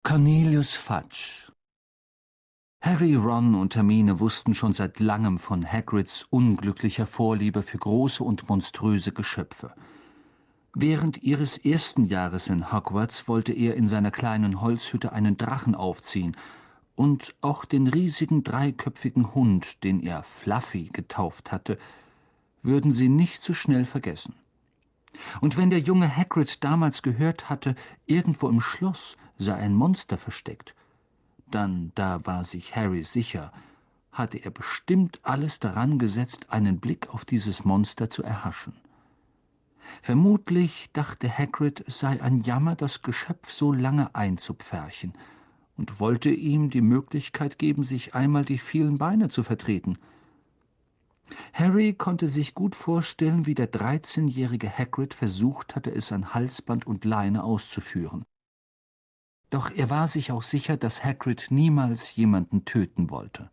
Cornelius Fudge. Harry, Ron und Hermine wussten schon seit langem von Hagrids unglücklicher Vorliebe für große und monströse Geschöpfe. Während ihres ersten Jahres in Hogwarts wollte er in seiner kleinen Holzhütte einen Drachen aufziehen und auch den riesigen dreiköpfigen Hund, den er Fluffy getauft hatte, würden sie nicht so schnell vergessen. Und wenn der junge Hagrid damals gehört hatte, irgendwo im Schloss sei ein Monster versteckt, dann, da war sich Harry sicher, hatte er bestimmt alles daran gesetzt, einen Blick auf dieses Monster zu erhaschen. Vermutlich dachte Hagrid, es sei ein Jammer, das Geschöpf so lange einzupferchen, und wollte ihm die Möglichkeit geben, sich einmal die vielen Beine zu vertreten. Harry konnte sich gut vorstellen, wie der 13-jährige Hagrid versucht hatte, es an Halsband und Leine auszuführen. Doch er war sich auch sicher, dass Hagrid niemals jemanden töten wollte.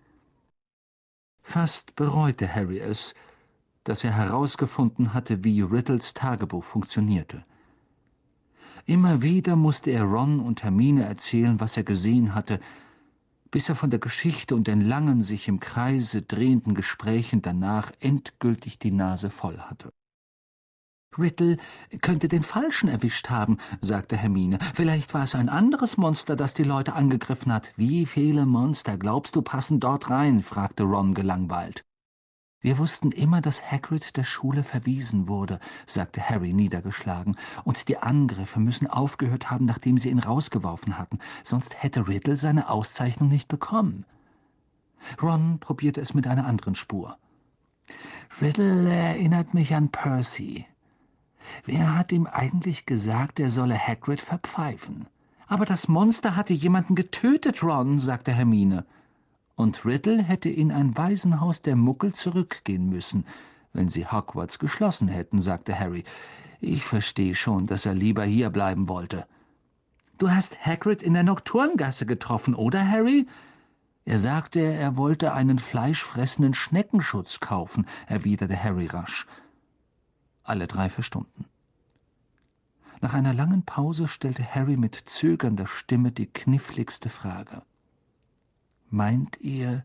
Fast bereute Harry es, dass er herausgefunden hatte, wie Riddles Tagebuch funktionierte. Immer wieder musste er Ron und Hermine erzählen, was er gesehen hatte, bis er von der Geschichte und den langen, sich im Kreise drehenden Gesprächen danach endgültig die Nase voll hatte. »Riddle könnte den Falschen erwischt haben«, sagte Hermine. »Vielleicht war es ein anderes Monster, das die Leute angegriffen hat.« »Wie viele Monster, glaubst du, passen dort rein?« fragte Ron gelangweilt. »Wir wussten immer, dass Hagrid der Schule verwiesen wurde«, sagte Harry niedergeschlagen. »Und die Angriffe müssen aufgehört haben, nachdem sie ihn rausgeworfen hatten. Sonst hätte Riddle seine Auszeichnung nicht bekommen.« Ron probierte es mit einer anderen Spur. »Riddle erinnert mich an Percy. Wer hat ihm eigentlich gesagt, er solle Hagrid verpfeifen?« »Aber das Monster hatte jemanden getötet, Ron«, sagte Hermine. »Und Riddle hätte in ein Waisenhaus der Muggel zurückgehen müssen, wenn sie Hogwarts geschlossen hätten«, sagte Harry. »Ich verstehe schon, dass er lieber hier bleiben wollte.« »Du hast Hagrid in der Nocturngasse getroffen, oder, Harry?« »Er sagte, er wollte einen fleischfressenden Schneckenschutz kaufen«, erwiderte Harry rasch. Alle drei verstummten. Nach einer langen Pause stellte Harry mit zögernder Stimme die kniffligste Frage. »Meint ihr,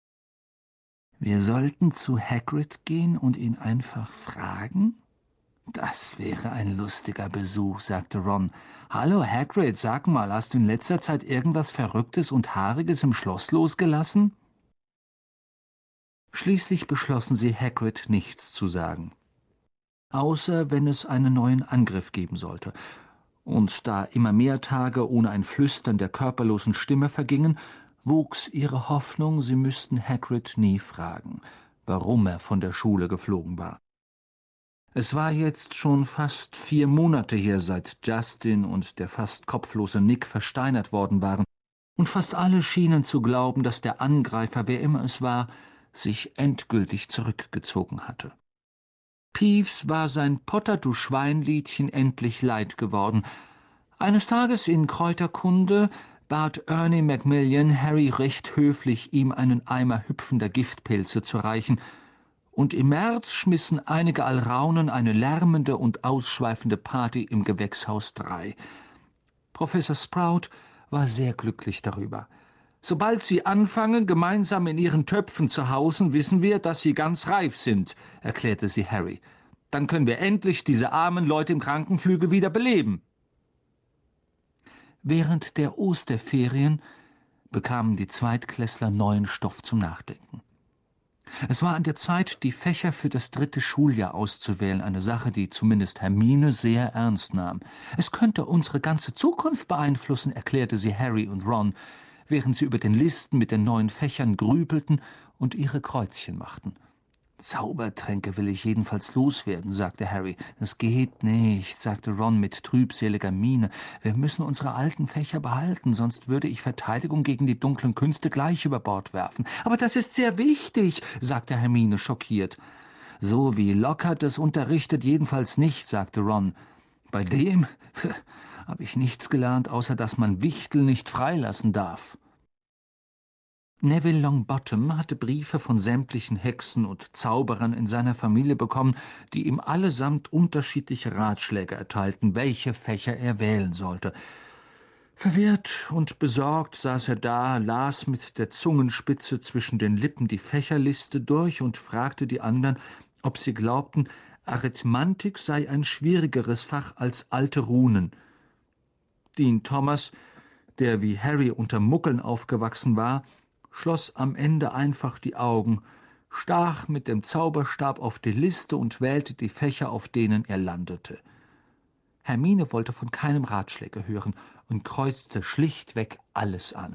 wir sollten zu Hagrid gehen und ihn einfach fragen?« »Das wäre ein lustiger Besuch«, sagte Ron. »Hallo Hagrid, sag mal, hast du in letzter Zeit irgendwas Verrücktes und Haariges im Schloss losgelassen?« Schließlich beschlossen sie, Hagrid nichts zu sagen. Außer wenn es einen neuen Angriff geben sollte. Und da immer mehr Tage ohne ein Flüstern der körperlosen Stimme vergingen, wuchs ihre Hoffnung, sie müssten Hagrid nie fragen, warum er von der Schule geflogen war. Es war jetzt schon fast 4 Monate her, seit Justin und der fast kopflose Nick versteinert worden waren, und fast alle schienen zu glauben, dass der Angreifer, wer immer es war, sich endgültig zurückgezogen hatte. Peeves war sein Potter-du-Schwein-Liedchen endlich leid geworden. Eines Tages in Kräuterkunde bat Ernie Macmillan Harry recht höflich, ihm einen Eimer hüpfender Giftpilze zu reichen, und im März schmissen einige Alraunen eine lärmende und ausschweifende Party im Gewächshaus 3. Professor Sprout war sehr glücklich darüber. »Sobald Sie anfangen, gemeinsam in Ihren Töpfen zu hausen, wissen wir, dass Sie ganz reif sind«, erklärte sie Harry. »Dann können wir endlich diese armen Leute im Krankenflügel wieder beleben.« Während der Osterferien bekamen die Zweitklässler neuen Stoff zum Nachdenken. Es war an der Zeit, die Fächer für das 3. Schuljahr auszuwählen, eine Sache, die zumindest Hermine sehr ernst nahm. »Es könnte unsere ganze Zukunft beeinflussen«, erklärte sie Harry und Ron, während sie über den Listen mit den neuen Fächern grübelten und ihre Kreuzchen machten. »Zaubertränke will ich jedenfalls loswerden«, sagte Harry. »Es geht nicht«, sagte Ron mit trübseliger Miene. »Wir müssen unsere alten Fächer behalten, sonst würde ich Verteidigung gegen die dunklen Künste gleich über Bord werfen.« »Aber das ist sehr wichtig«, sagte Hermine schockiert. »So wie Lockhart es unterrichtet, jedenfalls nicht«, sagte Ron. »Bei dem habe ich nichts gelernt, außer dass man Wichtel nicht freilassen darf.« Neville Longbottom hatte Briefe von sämtlichen Hexen und Zauberern in seiner Familie bekommen, die ihm allesamt unterschiedliche Ratschläge erteilten, welche Fächer er wählen sollte. Verwirrt und besorgt saß er da, las mit der Zungenspitze zwischen den Lippen die Fächerliste durch und fragte die anderen, ob sie glaubten, Arithmantik sei ein schwierigeres Fach als alte Runen. Dean Thomas, der wie Harry unter Muggeln aufgewachsen war, schloss am Ende einfach die Augen, stach mit dem Zauberstab auf die Liste und wählte die Fächer, auf denen er landete. Hermine wollte von keinem Ratschläge hören und kreuzte schlichtweg alles an.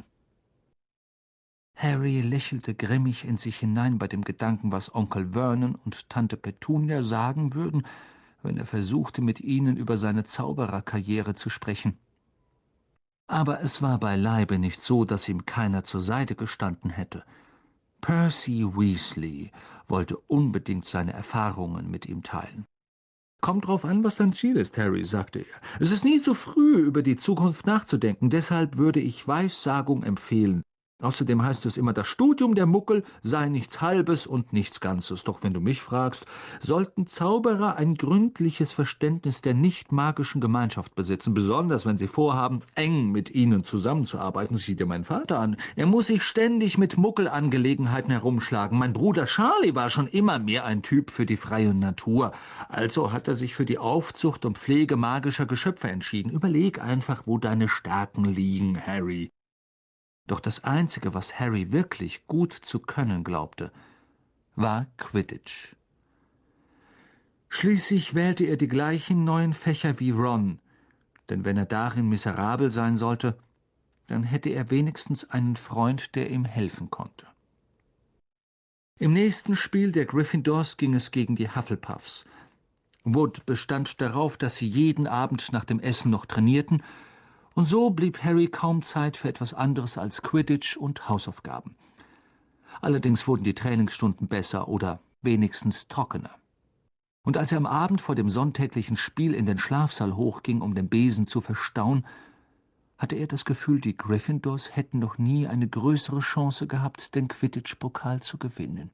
Harry lächelte grimmig in sich hinein bei dem Gedanken, was Onkel Vernon und Tante Petunia sagen würden, wenn er versuchte, mit ihnen über seine Zaubererkarriere zu sprechen. Aber es war beileibe nicht so, dass ihm keiner zur Seite gestanden hätte. Percy Weasley wollte unbedingt seine Erfahrungen mit ihm teilen. »Kommt drauf an, was dein Ziel ist, Harry«, sagte er. »Es ist nie zu früh, über die Zukunft nachzudenken. Deshalb würde ich Weissagung empfehlen. Außerdem heißt es immer, das Studium der Muggel sei nichts Halbes und nichts Ganzes. Doch wenn du mich fragst, sollten Zauberer ein gründliches Verständnis der nicht-magischen Gemeinschaft besitzen, besonders wenn sie vorhaben, eng mit ihnen zusammenzuarbeiten. Sieh dir meinen Vater an. Er muss sich ständig mit Muggelangelegenheiten herumschlagen. Mein Bruder Charlie war schon immer mehr ein Typ für die freie Natur. Also hat er sich für die Aufzucht und Pflege magischer Geschöpfe entschieden. Überleg einfach, wo deine Stärken liegen, Harry.« Doch das Einzige, was Harry wirklich gut zu können glaubte, war Quidditch. Schließlich wählte er die gleichen neuen Fächer wie Ron, denn wenn er darin miserabel sein sollte, dann hätte er wenigstens einen Freund, der ihm helfen konnte. Im nächsten Spiel der Gryffindors ging es gegen die Hufflepuffs. Wood bestand darauf, dass sie jeden Abend nach dem Essen noch trainierten, und so blieb Harry kaum Zeit für etwas anderes als Quidditch und Hausaufgaben. Allerdings wurden die Trainingsstunden besser oder wenigstens trockener. Und als er am Abend vor dem sonntäglichen Spiel in den Schlafsaal hochging, um den Besen zu verstauen, hatte er das Gefühl, die Gryffindors hätten noch nie eine größere Chance gehabt, den Quidditch-Pokal zu gewinnen.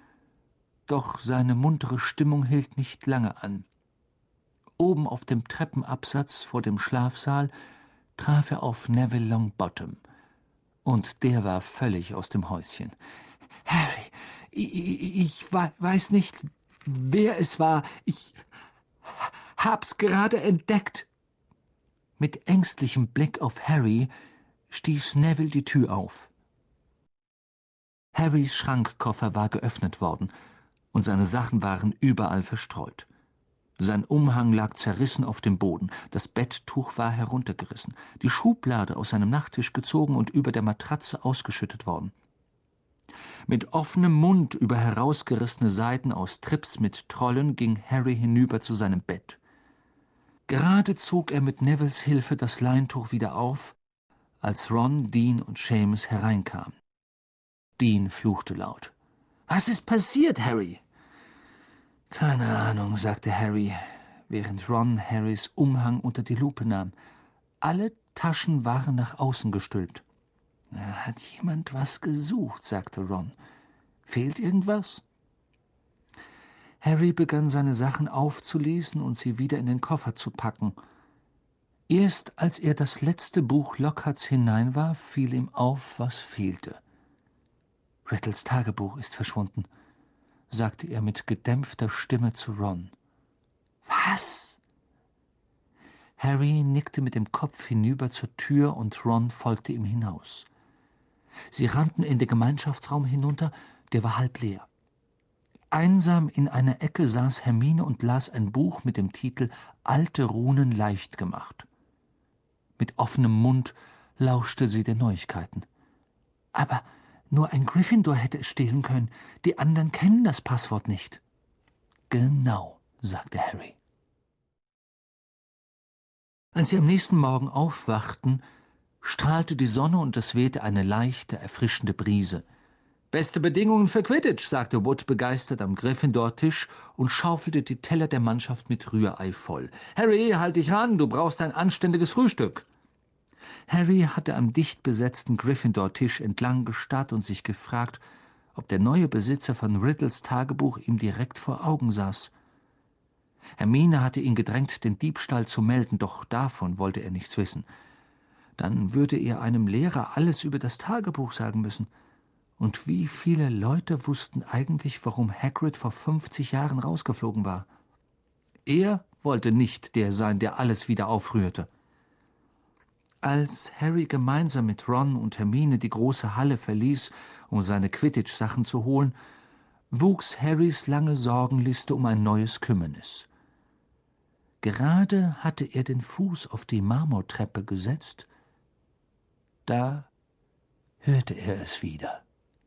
Doch seine muntere Stimmung hielt nicht lange an. Oben auf dem Treppenabsatz vor dem Schlafsaal traf er auf Neville Longbottom, und der war völlig aus dem Häuschen. »Harry, ich weiß nicht, wer es war. Ich hab's gerade entdeckt.« Mit ängstlichem Blick auf Harry stieß Neville die Tür auf. Harrys Schrankkoffer war geöffnet worden, und seine Sachen waren überall verstreut. Sein Umhang lag zerrissen auf dem Boden, das Betttuch war heruntergerissen, die Schublade aus seinem Nachttisch gezogen und über der Matratze ausgeschüttet worden. Mit offenem Mund über herausgerissene Seiten aus Trips mit Trollen ging Harry hinüber zu seinem Bett. Gerade zog er mit Nevilles Hilfe das Leintuch wieder auf, als Ron, Dean und Seamus hereinkamen. Dean fluchte laut. »Was ist passiert, Harry?« »Keine Ahnung«, sagte Harry, während Ron Harrys Umhang unter die Lupe nahm. Alle Taschen waren nach außen gestülpt. »Hat jemand was gesucht?«, sagte Ron. »Fehlt irgendwas?« Harry begann seine Sachen aufzulesen und sie wieder in den Koffer zu packen. Erst als er das letzte Buch Lockharts hineinwarf, fiel ihm auf, was fehlte. »Riddles Tagebuch ist verschwunden«, sagte er mit gedämpfter Stimme zu Ron. »Was?« Harry nickte mit dem Kopf hinüber zur Tür und Ron folgte ihm hinaus. Sie rannten in den Gemeinschaftsraum hinunter, der war halb leer. Einsam in einer Ecke saß Hermine und las ein Buch mit dem Titel »Alte Runen leicht gemacht«. Mit offenem Mund lauschte sie den Neuigkeiten. »Aber nur ein Gryffindor hätte es stehlen können. Die anderen kennen das Passwort nicht.« »Genau«, sagte Harry. Als sie am nächsten Morgen aufwachten, strahlte die Sonne und es wehte eine leichte, erfrischende Brise. »Beste Bedingungen für Quidditch«, sagte Wood begeistert am Gryffindor-Tisch und schaufelte die Teller der Mannschaft mit Rührei voll. »Harry, halt dich ran, du brauchst ein anständiges Frühstück.« Harry hatte am dicht besetzten Gryffindor-Tisch entlang gestarrt und sich gefragt, ob der neue Besitzer von Riddles Tagebuch ihm direkt vor Augen saß. Hermine hatte ihn gedrängt, den Diebstahl zu melden, doch davon wollte er nichts wissen. Dann würde er einem Lehrer alles über das Tagebuch sagen müssen. Und wie viele Leute wussten eigentlich, warum Hagrid vor 50 Jahren rausgeflogen war? Er wollte nicht der sein, der alles wieder aufrührte. Als Harry gemeinsam mit Ron und Hermine die große Halle verließ, um seine Quidditch-Sachen zu holen, wuchs Harrys lange Sorgenliste um ein neues Kümmernis. Gerade hatte er den Fuß auf die Marmortreppe gesetzt, da hörte er es wieder.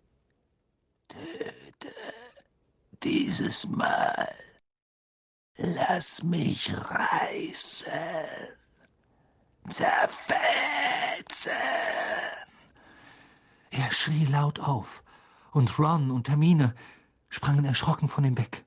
Töte dieses Mal. Lass mich reißen. Zerfetzen. Er schrie laut auf, und Ron und Hermine sprangen erschrocken von ihm weg.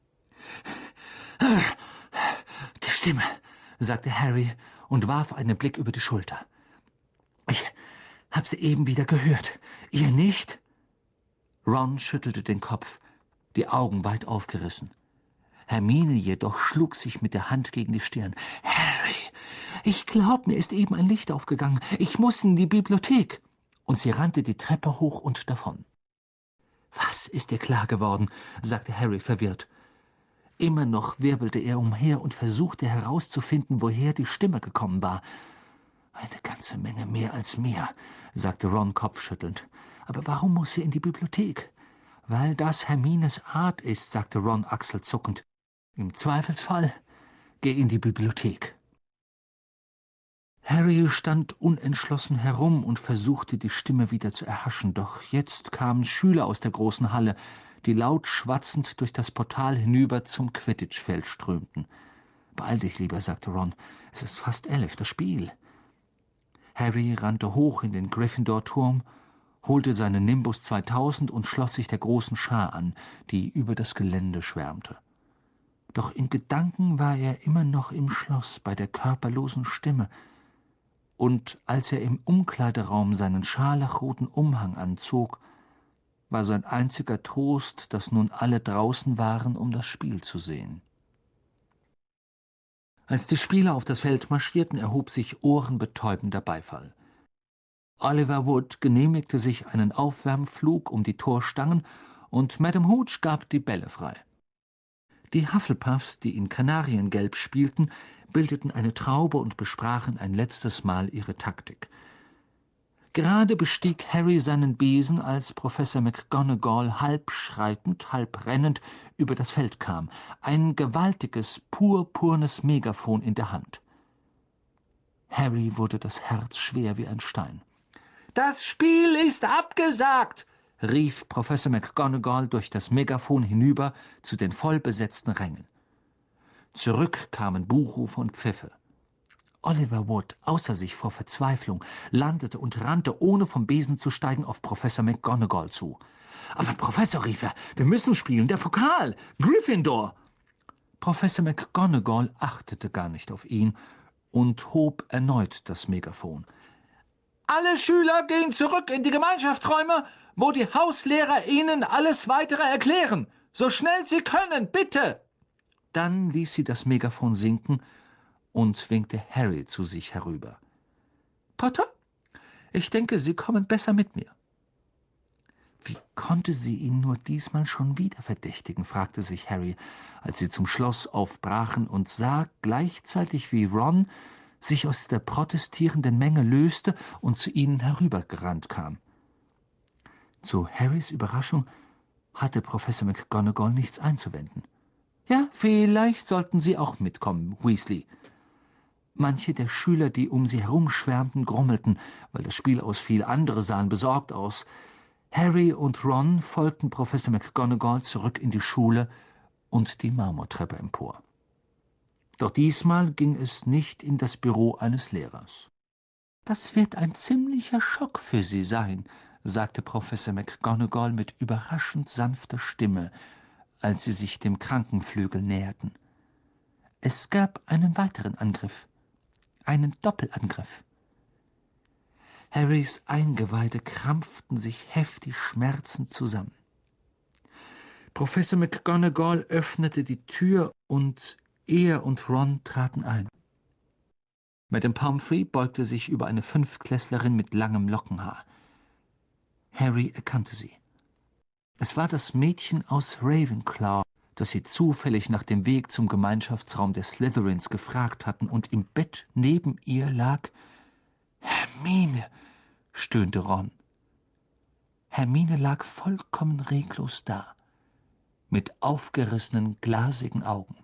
Die Stimme, sagte Harry und warf einen Blick über die Schulter. Ich hab sie eben wieder gehört. Ihr nicht? Ron schüttelte den Kopf, die Augen weit aufgerissen. Hermine jedoch schlug sich mit der Hand gegen die Stirn. »Harry, ich glaub, mir ist eben ein Licht aufgegangen. Ich muss in die Bibliothek.« Und sie rannte die Treppe hoch und davon. »Was ist dir klar geworden?« sagte Harry verwirrt. Immer noch wirbelte er umher und versuchte herauszufinden, woher die Stimme gekommen war. »Eine ganze Menge mehr als mir«, sagte Ron kopfschüttelnd. »Aber warum muss sie in die Bibliothek?« »Weil das Hermines Art ist«, sagte Ron achselzuckend. »Im Zweifelsfall geh in die Bibliothek.« Harry stand unentschlossen herum und versuchte, die Stimme wieder zu erhaschen, doch jetzt kamen Schüler aus der großen Halle, die laut schwatzend durch das Portal hinüber zum Quidditch-Feld strömten. »Beeil dich lieber«, sagte Ron, »es ist fast 11, das Spiel.« Harry rannte hoch in den Gryffindor-Turm, holte seinen Nimbus 2000 und schloss sich der großen Schar an, die über das Gelände schwärmte. Doch in Gedanken war er immer noch im Schloss bei der körperlosen Stimme, und als er im Umkleideraum seinen scharlachroten Umhang anzog, war sein einziger Trost, dass nun alle draußen waren, um das Spiel zu sehen. Als die Spieler auf das Feld marschierten, erhob sich ohrenbetäubender Beifall. Oliver Wood genehmigte sich einen Aufwärmflug um die Torstangen und Madame Hooch gab die Bälle frei. Die Hufflepuffs, die in Kanariengelb spielten, bildeten eine Traube und besprachen ein letztes Mal ihre Taktik. Gerade bestieg Harry seinen Besen, als Professor McGonagall halb schreitend, halb rennend über das Feld kam, ein gewaltiges, purpurnes Megafon in der Hand. Harry wurde das Herz schwer wie ein Stein. »Das Spiel ist abgesagt«, rief Professor McGonagall durch das Megafon hinüber zu den vollbesetzten Rängen. Zurück kamen Buchrufe und Pfiffe. Oliver Wood, außer sich vor Verzweiflung, landete und rannte, ohne vom Besen zu steigen, auf Professor McGonagall zu. »Aber Professor«, rief er, »wir müssen spielen, der Pokal, Gryffindor!« Professor McGonagall achtete gar nicht auf ihn und hob erneut das Megafon. »Alle Schüler gehen zurück in die Gemeinschaftsräume, wo die Hauslehrer ihnen alles Weitere erklären. So schnell sie können, bitte!« Dann ließ sie das Megafon sinken und winkte Harry zu sich herüber. »Potter, ich denke, Sie kommen besser mit mir.« Wie konnte sie ihn nur diesmal schon wieder verdächtigen, fragte sich Harry, als sie zum Schloss aufbrachen und sah gleichzeitig, wie Ron sich aus der protestierenden Menge löste und zu ihnen herübergerannt kam. Zu Harrys Überraschung hatte Professor McGonagall nichts einzuwenden. »Ja, vielleicht sollten Sie auch mitkommen, Weasley.« Manche der Schüler, die um sie herumschwärmten, grummelten, weil das Spiel ausfiel, andere sahen besorgt aus. Harry und Ron folgten Professor McGonagall zurück in die Schule und die Marmortreppe empor. Doch diesmal ging es nicht in das Büro eines Lehrers. »Das wird ein ziemlicher Schock für Sie sein«, sagte Professor McGonagall mit überraschend sanfter Stimme, als sie sich dem Krankenflügel näherten. Es gab einen weiteren Angriff, einen Doppelangriff. Harrys Eingeweide krampften sich heftig schmerzend zusammen. Professor McGonagall öffnete die Tür und er und Ron traten ein. Madame Pomfrey beugte sich über eine Fünftklässlerin mit langem Lockenhaar. Harry erkannte sie. Es war das Mädchen aus Ravenclaw, das sie zufällig nach dem Weg zum Gemeinschaftsraum der Slytherins gefragt hatten, und im Bett neben ihr lag Hermine, stöhnte Ron. Hermine lag vollkommen reglos da, mit aufgerissenen, glasigen Augen.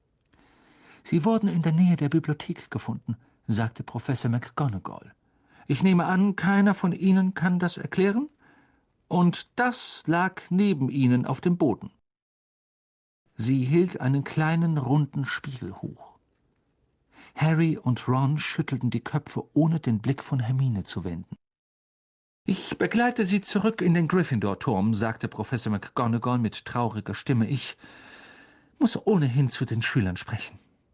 »Sie wurden in der Nähe der Bibliothek gefunden«, sagte Professor McGonagall. »Ich nehme an, keiner von Ihnen kann das erklären? Und das lag neben Ihnen auf dem Boden.« Sie hielt einen kleinen, runden Spiegel hoch. Harry und Ron schüttelten die Köpfe, ohne den Blick von Hermine zu wenden. »Ich begleite Sie zurück in den Gryffindor-Turm«, sagte Professor McGonagall mit trauriger Stimme. »Ich muss ohnehin zu den Schülern sprechen.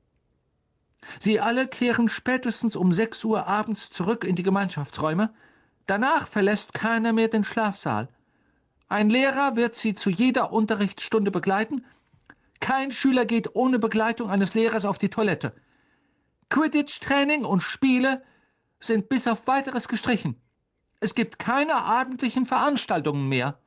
Sie alle kehren spätestens um 6 Uhr abends zurück in die Gemeinschaftsräume. Danach verlässt keiner mehr den Schlafsaal. Ein Lehrer wird Sie zu jeder Unterrichtsstunde begleiten. Kein Schüler geht ohne Begleitung eines Lehrers auf die Toilette. Quidditch-Training und Spiele sind bis auf Weiteres gestrichen. Es gibt keine abendlichen Veranstaltungen mehr.«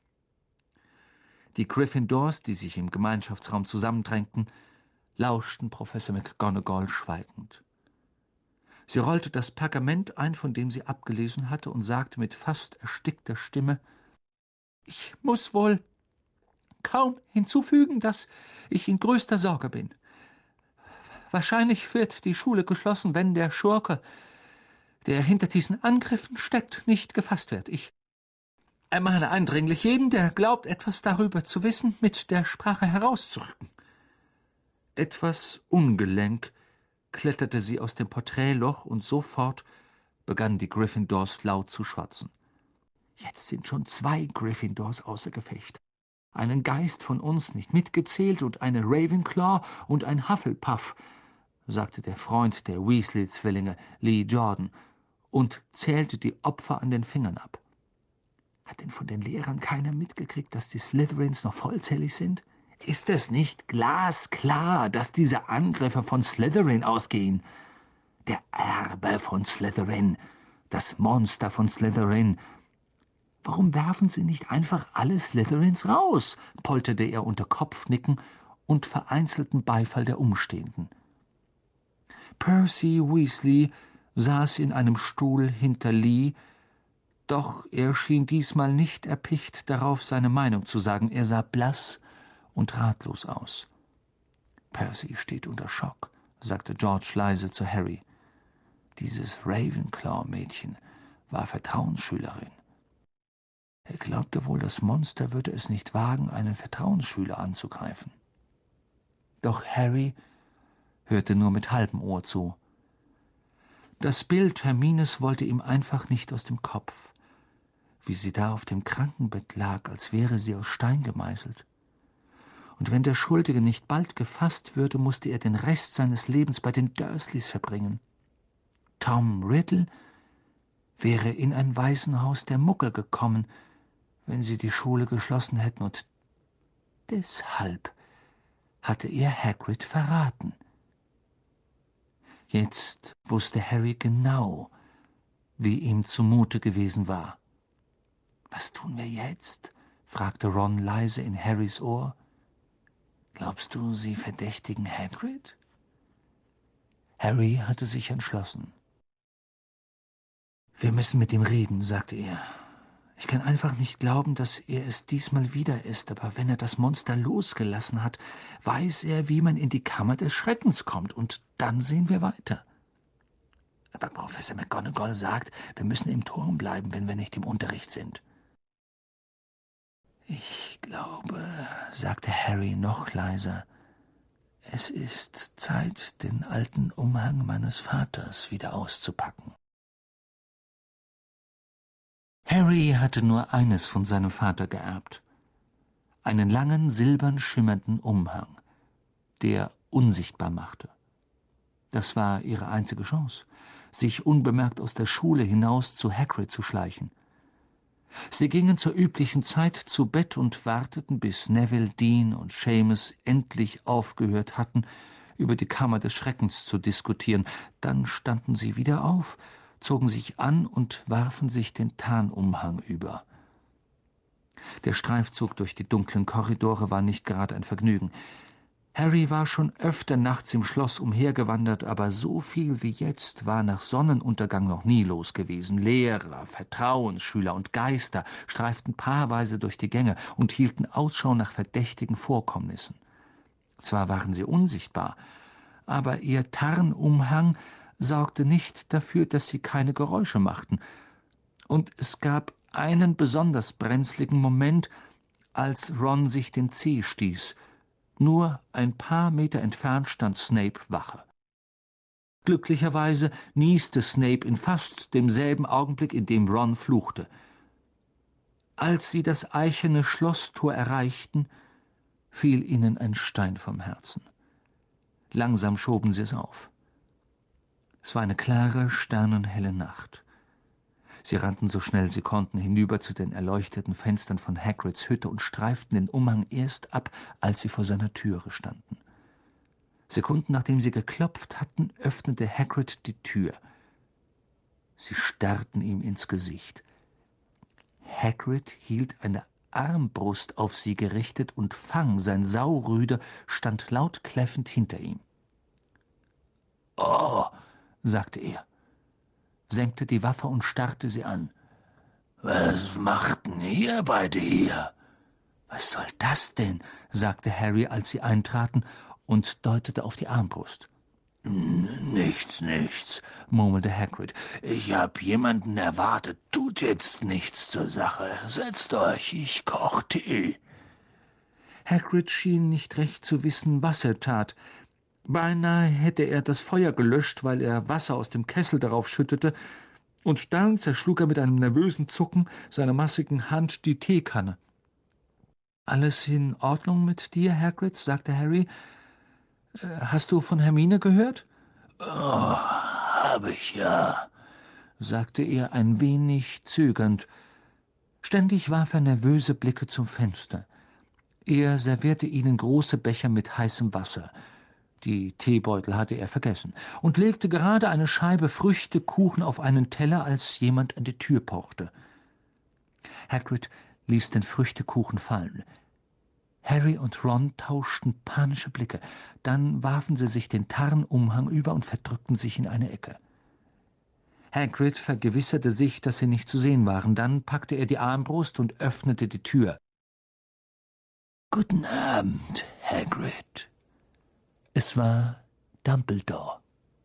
Die Gryffindors, die sich im Gemeinschaftsraum zusammendrängten, lauschten Professor McGonagall schweigend. Sie rollte das Pergament ein, von dem sie abgelesen hatte, und sagte mit fast erstickter Stimme: »Ich muss wohl kaum hinzufügen, dass ich in größter Sorge bin. Wahrscheinlich wird die Schule geschlossen, wenn der Schurke, der hinter diesen Angriffen steckt, nicht gefasst wird. Ich ermahne eindringlich jeden, der glaubt, etwas darüber zu wissen, mit der Sprache herauszurücken.« Etwas ungelenk kletterte sie aus dem Porträtloch, und sofort begannen die Gryffindors laut zu schwatzen. »Jetzt sind schon 2 Gryffindors außer Gefecht. Einen Geist von uns nicht mitgezählt und eine Ravenclaw und ein Hufflepuff«, sagte der Freund der Weasley-Zwillinge, Lee Jordan, und zählte die Opfer an den Fingern ab. »Hat denn von den Lehrern keiner mitgekriegt, dass die Slytherins noch vollzählig sind? Ist es nicht glasklar, dass diese Angriffe von Slytherin ausgehen? Der Erbe von Slytherin, das Monster von Slytherin. Warum werfen Sie nicht einfach alle Slytherins raus?« polterte er unter Kopfnicken und vereinzelten Beifall der Umstehenden. Percy Weasley saß in einem Stuhl hinter Lee, doch er schien diesmal nicht erpicht darauf, seine Meinung zu sagen. Er sah blass und ratlos aus. »Percy steht unter Schock«, sagte George leise zu Harry. »Dieses Ravenclaw-Mädchen war Vertrauensschülerin. Er glaubte wohl, das Monster würde es nicht wagen, einen Vertrauensschüler anzugreifen.« Doch Harry hörte nur mit halbem Ohr zu. Das Bild Hermines wollte ihm einfach nicht aus dem Kopf, wie sie da auf dem Krankenbett lag, als wäre sie aus Stein gemeißelt. Und wenn der Schuldige nicht bald gefasst würde, musste er den Rest seines Lebens bei den Dursleys verbringen. Tom Riddle wäre in ein Waisenhaus der Muggel gekommen, wenn sie die Schule geschlossen hätten, und deshalb hatte er Hagrid verraten. Jetzt wusste Harry genau, wie ihm zumute gewesen war. »Was tun wir jetzt?« fragte Ron leise in Harrys Ohr. »Glaubst du, sie verdächtigen Hagrid?« Harry hatte sich entschlossen. »Wir müssen mit ihm reden«, sagte er. »Ich kann einfach nicht glauben, dass er es diesmal wieder ist, aber wenn er das Monster losgelassen hat, weiß er, wie man in die Kammer des Schreckens kommt, und dann sehen wir weiter.« »Aber Professor McGonagall sagt, wir müssen im Turm bleiben, wenn wir nicht im Unterricht sind.« »Ich glaube«, sagte Harry noch leiser, »es ist Zeit, den alten Umhang meines Vaters wieder auszupacken.« Harry hatte nur eines von seinem Vater geerbt: einen langen, silbern schimmernden Umhang, der unsichtbar machte. Das war ihre einzige Chance, sich unbemerkt aus der Schule hinaus zu Hagrid zu schleichen. Sie gingen zur üblichen Zeit zu Bett und warteten, bis Neville, Dean und Seamus endlich aufgehört hatten, über die Kammer des Schreckens zu diskutieren. Dann standen sie wieder auf, zogen sich an und warfen sich den Tarnumhang über. Der Streifzug durch die dunklen Korridore war nicht gerade ein Vergnügen. Harry war schon öfter nachts im Schloss umhergewandert, aber so viel wie jetzt war nach Sonnenuntergang noch nie los gewesen. Lehrer, Vertrauensschüler und Geister streiften paarweise durch die Gänge und hielten Ausschau nach verdächtigen Vorkommnissen. Zwar waren sie unsichtbar, aber ihr Tarnumhang sorgte nicht dafür, dass sie keine Geräusche machten. Und es gab einen besonders brenzligen Moment, als Ron sich den Zeh stieß. Nur ein paar Meter entfernt stand Snape Wache. Glücklicherweise nieste Snape in fast demselben Augenblick, in dem Ron fluchte. Als sie das eichene Schlosstor erreichten, fiel ihnen ein Stein vom Herzen. Langsam schoben sie es auf. Es war eine klare, sternenhelle Nacht. Sie rannten so schnell sie konnten hinüber zu den erleuchteten Fenstern von Hagrids Hütte und streiften den Umhang erst ab, als sie vor seiner Türe standen. Sekunden nachdem sie geklopft hatten, öffnete Hagrid die Tür. Sie starrten ihm ins Gesicht. Hagrid hielt eine Armbrust auf sie gerichtet und Fang, sein Saurüde, stand laut kläffend hinter ihm. »Oh«, sagte er, senkte die Waffe und starrte sie an. »Was macht denn ihr beide hier?« »Was soll das denn?« sagte Harry, als sie eintraten, und deutete auf die Armbrust. »Nichts, murmelte Hagrid. »Ich hab jemanden erwartet. Tut jetzt nichts zur Sache. Setzt euch, ich koch Tee.« Hagrid schien nicht recht zu wissen, was er tat. Beinahe hätte er das Feuer gelöscht, weil er Wasser aus dem Kessel darauf schüttete, und dann zerschlug er mit einem nervösen Zucken seiner massigen Hand die Teekanne. »Alles in Ordnung mit dir, Hagrid?« sagte Harry. »Hast du von Hermine gehört?« »Oh, hab ich ja«, sagte er ein wenig zögernd. Ständig warf er nervöse Blicke zum Fenster. Er servierte ihnen große Becher mit heißem Wasser. Die Teebeutel hatte er vergessen und legte gerade eine Scheibe Früchtekuchen auf einen Teller, als jemand an die Tür pochte. Hagrid ließ den Früchtekuchen fallen. Harry und Ron tauschten panische Blicke. Dann warfen sie sich den Tarnumhang über und verdrückten sich in eine Ecke. Hagrid vergewisserte sich, dass sie nicht zu sehen waren. Dann packte er die Armbrust und öffnete die Tür. »Guten Abend, Hagrid.« Es war Dumbledore.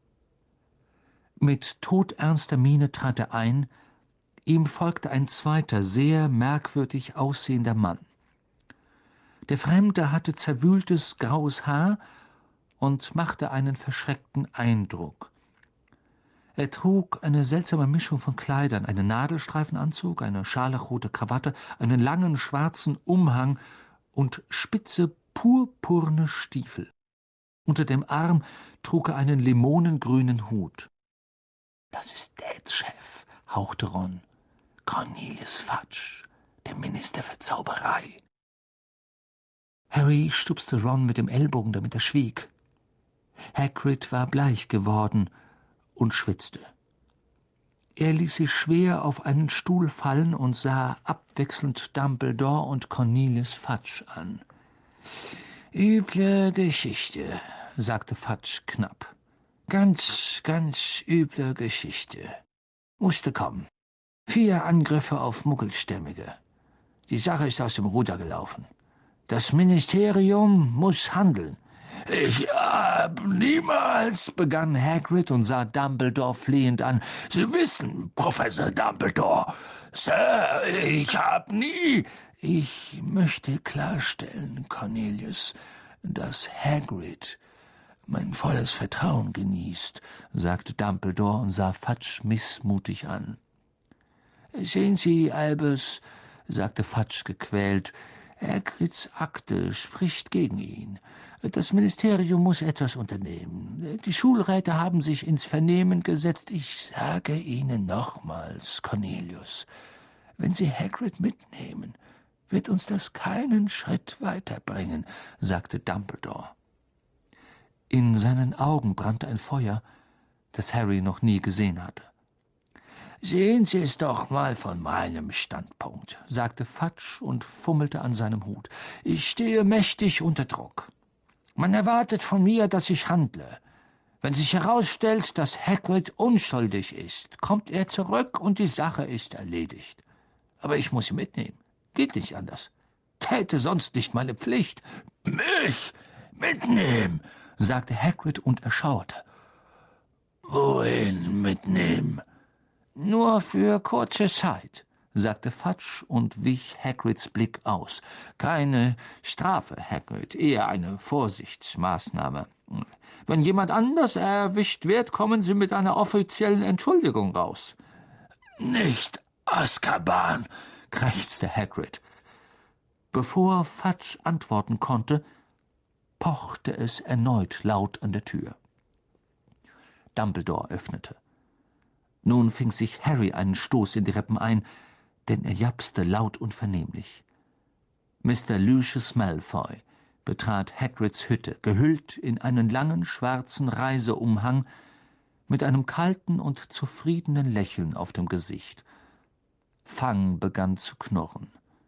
Mit todernster Miene trat er ein. Ihm folgte ein zweiter, sehr merkwürdig aussehender Mann. Der Fremde hatte zerwühltes, graues Haar und machte einen verschreckten Eindruck. Er trug eine seltsame Mischung von Kleidern, einen Nadelstreifenanzug, eine scharlachrote Krawatte, einen langen schwarzen Umhang und spitze, purpurne Stiefel. Unter dem Arm trug er einen limonengrünen Hut. »Das ist Dads Chef«, hauchte Ron. »Cornelius Fudge, der Minister für Zauberei.« Harry stupste Ron mit dem Ellbogen, damit er schwieg. Hagrid war bleich geworden und schwitzte. Er ließ sich schwer auf einen Stuhl fallen und sah abwechselnd Dumbledore und Cornelius Fudge an. »Üble Geschichte«, sagte Fudge knapp. »Ganz, ganz üble Geschichte. Musste kommen. 4 Angriffe auf Muggelstämmige. Die Sache ist aus dem Ruder gelaufen. Das Ministerium muss handeln.« »Ich hab niemals«, begann Hagrid und sah Dumbledore flehend an. »Sie wissen, Professor Dumbledore, Sir, ich hab nie...« »Ich möchte klarstellen, Cornelius, dass Hagrid mein volles Vertrauen genießt«, sagte Dumbledore und sah Fudge missmutig an. »Sehen Sie, Albus«, sagte Fudge gequält, »Hagrids Akte spricht gegen ihn. Das Ministerium muss etwas unternehmen. Die Schulräte haben sich ins Vernehmen gesetzt. Ich sage Ihnen nochmals, Cornelius, wenn Sie Hagrid mitnehmen, wird uns das keinen Schritt weiterbringen«, sagte Dumbledore. In seinen Augen brannte ein Feuer, das Harry noch nie gesehen hatte. »Sehen Sie es doch mal von meinem Standpunkt«, sagte Fudge und fummelte an seinem Hut. »Ich stehe mächtig unter Druck. Man erwartet von mir, dass ich handle. Wenn sich herausstellt, dass Hagrid unschuldig ist, kommt er zurück und die Sache ist erledigt. Aber ich muss ihn mitnehmen. Geht nicht anders. Täte sonst nicht meine Pflicht.« »Mich mitnehmen«, sagte Hagrid und erschauerte. »Wohin mitnehmen?« »Nur für kurze Zeit«, sagte Fudge und wich Hagrids Blick aus. »Keine Strafe, Hagrid, eher eine Vorsichtsmaßnahme. Wenn jemand anders erwischt wird, kommen Sie mit einer offiziellen Entschuldigung raus.« »Nicht Azkaban«, krächzte Hagrid. Bevor Fudge antworten konnte, pochte es erneut laut an der Tür. Dumbledore öffnete. Nun fing sich Harry einen Stoß in die Rippen ein, denn er japste laut und vernehmlich. Mr. Lucius Malfoy betrat Hagrids Hütte, gehüllt in einen langen schwarzen Reiseumhang, mit einem kalten und zufriedenen Lächeln auf dem Gesicht. Fang begann zu knurren.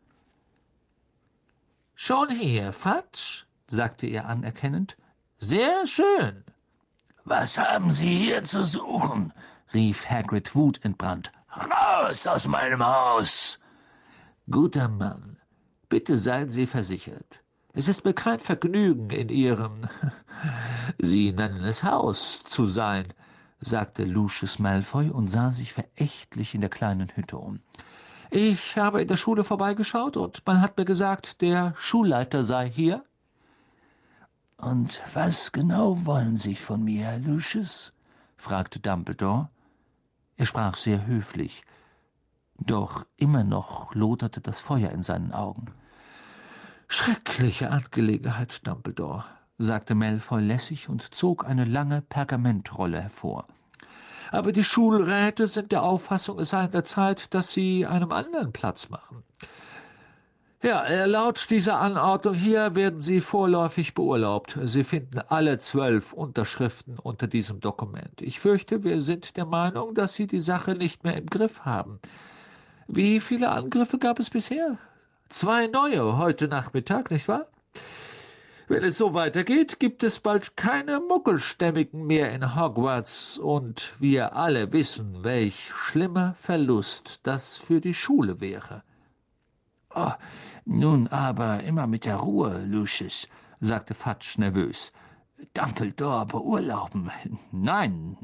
»Schon hier, Fudge?« sagte er anerkennend. »Sehr schön.« »Was haben Sie hier zu suchen?« rief Hagrid wutentbrannt. »Raus aus meinem Haus!« »Guter Mann, bitte seien Sie versichert. Es ist mir kein Vergnügen, in Ihrem, Sie nennen es Haus, zu sein«, sagte Lucius Malfoy und sah sich verächtlich in der kleinen Hütte um. »Ich habe in der Schule vorbeigeschaut und man hat mir gesagt, der Schulleiter sei hier.« »Und was genau wollen Sie von mir, Herr Lucius?« fragte Dumbledore. Er sprach sehr höflich, doch immer noch loderte das Feuer in seinen Augen. »Schreckliche Angelegenheit, Dumbledore«, sagte Malfoy lässig und zog eine lange Pergamentrolle hervor. »Aber die Schulräte sind der Auffassung, es sei an der Zeit, dass sie einem anderen Platz machen. Ja, laut dieser Anordnung hier werden Sie vorläufig beurlaubt. Sie finden alle 12 Unterschriften unter diesem Dokument. Ich fürchte, wir sind der Meinung, dass Sie die Sache nicht mehr im Griff haben. Wie viele Angriffe gab es bisher? 2 neue heute Nachmittag, nicht wahr? Wenn es so weitergeht, gibt es bald keine Muggelstämmigen mehr in Hogwarts, und wir alle wissen, welch schlimmer Verlust das für die Schule wäre.« »Oh, nun aber immer mit der Ruhe, Lucius«, sagte Fudge nervös. »Dumbledore beurlauben? Nein,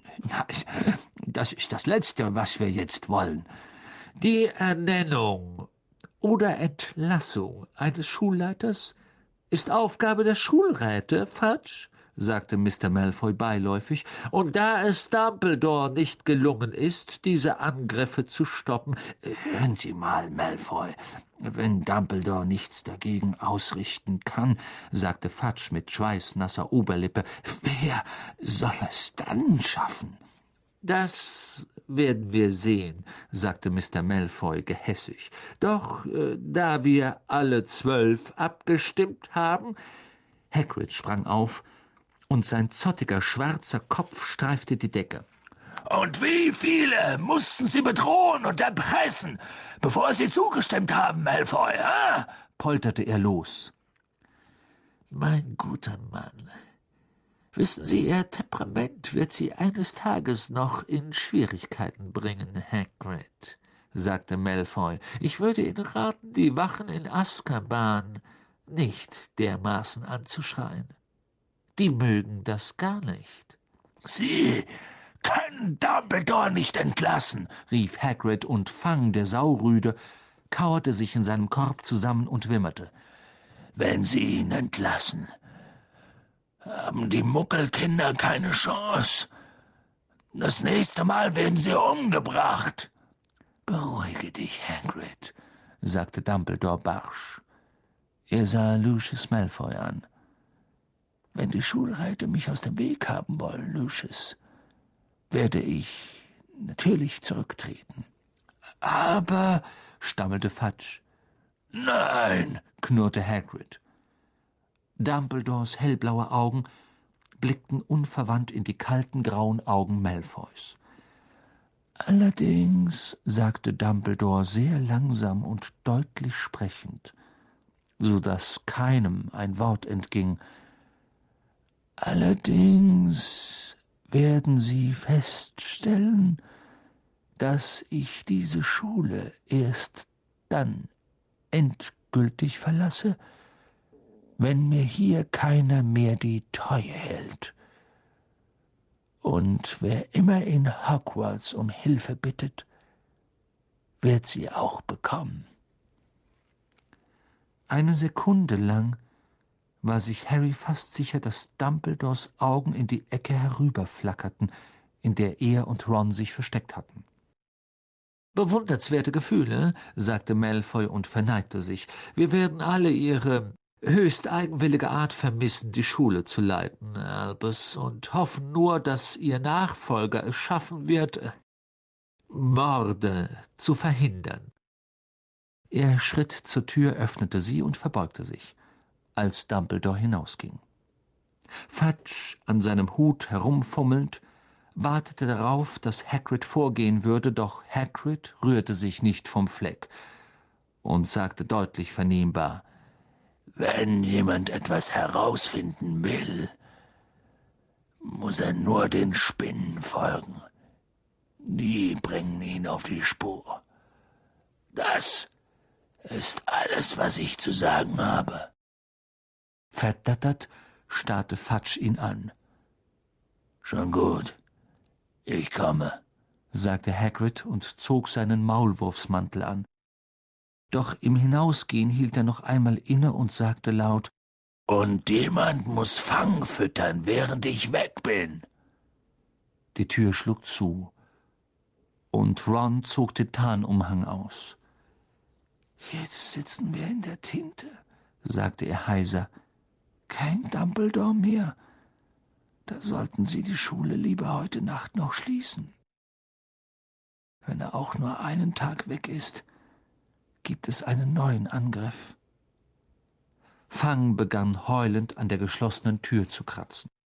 das ist das Letzte, was wir jetzt wollen.« »Die Ernennung oder Entlassung eines Schulleiters ist Aufgabe der Schulräte, Fudge«, sagte Mr. Malfoy beiläufig, »und da es Dumbledore nicht gelungen ist, diese Angriffe zu stoppen...« »Hören Sie mal, Malfoy, wenn Dumbledore nichts dagegen ausrichten kann«, sagte Fudge mit schweißnasser Oberlippe, »wer soll es dann schaffen?« »Das werden wir sehen«, sagte Mr. Malfoy gehässig. »Doch da wir alle 12 abgestimmt haben...« Hagrid sprang auf, und sein zottiger, schwarzer Kopf streifte die Decke. »Und wie viele mussten Sie bedrohen und erpressen, bevor Sie zugestimmt haben, Malfoy, polterte er los. »Mein guter Mann, wissen Sie, Ihr Temperament wird Sie eines Tages noch in Schwierigkeiten bringen, Hagrid«, sagte Malfoy. »Ich würde Ihnen raten, die Wachen in Azkaban nicht dermaßen anzuschreien. Die mögen das gar nicht.« »Sie können Dumbledore nicht entlassen«, rief Hagrid, und Fang, der Saurüde, kauerte sich in seinem Korb zusammen und wimmerte. »Wenn Sie ihn entlassen, haben die Muggelkinder keine Chance. Das nächste Mal werden sie umgebracht.« »Beruhige dich, Hagrid«, sagte Dumbledore barsch. Er sah Lucius Malfoy an. »Wenn die Schulräte mich aus dem Weg haben wollen, Lucius, werde ich natürlich zurücktreten.« »Aber«, stammelte Fudge. »Nein«, knurrte Hagrid. Dumbledores hellblaue Augen blickten unverwandt in die kalten grauen Augen Malfoys. »Allerdings«, sagte Dumbledore sehr langsam und deutlich sprechend, so daß keinem ein Wort entging, »allerdings werden Sie feststellen, dass ich diese Schule erst dann endgültig verlasse, wenn mir hier keiner mehr die Treue hält. Und wer immer in Hogwarts um Hilfe bittet, wird sie auch bekommen.« Eine Sekunde lang war sich Harry fast sicher, dass Dumbledores Augen in die Ecke herüberflackerten, in der er und Ron sich versteckt hatten. »Bewundernswerte Gefühle«, sagte Malfoy und verneigte sich. »Wir werden alle Ihre höchst eigenwillige Art vermissen, die Schule zu leiten, Albus, und hoffen nur, dass Ihr Nachfolger es schaffen wird, Morde zu verhindern.« Er schritt zur Tür, öffnete sie und verbeugte sich, als Dumbledore hinausging. Fudge, an seinem Hut herumfummelnd, wartete darauf, dass Hagrid vorgehen würde, doch Hagrid rührte sich nicht vom Fleck und sagte deutlich vernehmbar: »Wenn jemand etwas herausfinden will, muss er nur den Spinnen folgen. Die bringen ihn auf die Spur. Das ist alles, was ich zu sagen habe.« Verdattert starrte Fudge ihn an. »Schon gut, ich komme«, sagte Hagrid und zog seinen Maulwurfsmantel an. Doch im Hinausgehen hielt er noch einmal inne und sagte laut: »Und jemand muss Fang füttern, während ich weg bin.« Die Tür schlug zu, und Ron zog den Tarnumhang aus. »Jetzt sitzen wir in der Tinte«, sagte er heiser. »Kein Dumbledore mehr. Da sollten Sie die Schule lieber heute Nacht noch schließen. Wenn er auch nur einen Tag weg ist, gibt es einen neuen Angriff.« Fang begann heulend an der geschlossenen Tür zu kratzen.